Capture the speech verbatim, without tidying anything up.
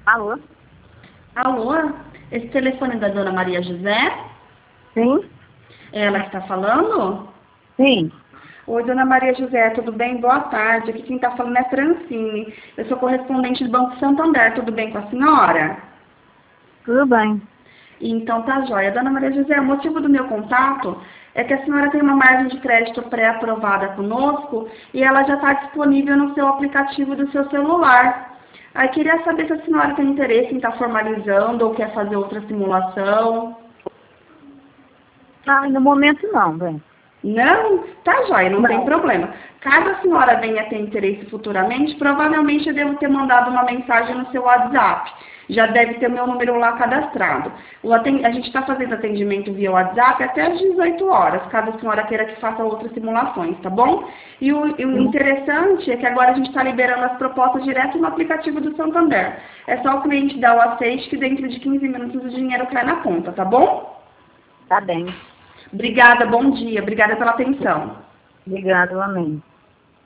Alô? Alô? Esse telefone é da dona Maria José? Sim? É ela que está falando? Sim. Oi, dona Maria José, tudo bem? Boa tarde. Aqui quem está falando é Francine. Eu sou correspondente do Banco Santander. Tudo bem com a senhora? Tudo bem. Então tá jóia. Dona Maria José, o motivo do meu contato é que a senhora tem uma margem de crédito pré-aprovada conosco e ela já está disponível no seu aplicativo do seu celular. Aí queria saber se a senhora tem interesse em estar formalizando ou quer fazer outra simulação. Ah, no momento não, bem. Não? Tá jóia, não tem Não. problema. Caso a senhora venha ter interesse futuramente, provavelmente eu devo ter mandado uma mensagem no seu WhatsApp. Já deve ter meu número lá cadastrado. O aten- A gente está fazendo atendimento via WhatsApp até às dezoito horas, caso a senhora queira que faça outras simulações, tá bom? E o, e o Sim. interessante é que agora a gente está liberando as propostas direto no aplicativo do Santander. É só o cliente dar o aceite que dentro de quinze minutos o dinheiro cai na conta, tá bom? Tá bem. Obrigada, bom dia. Obrigada pela atenção. Obrigada, amém.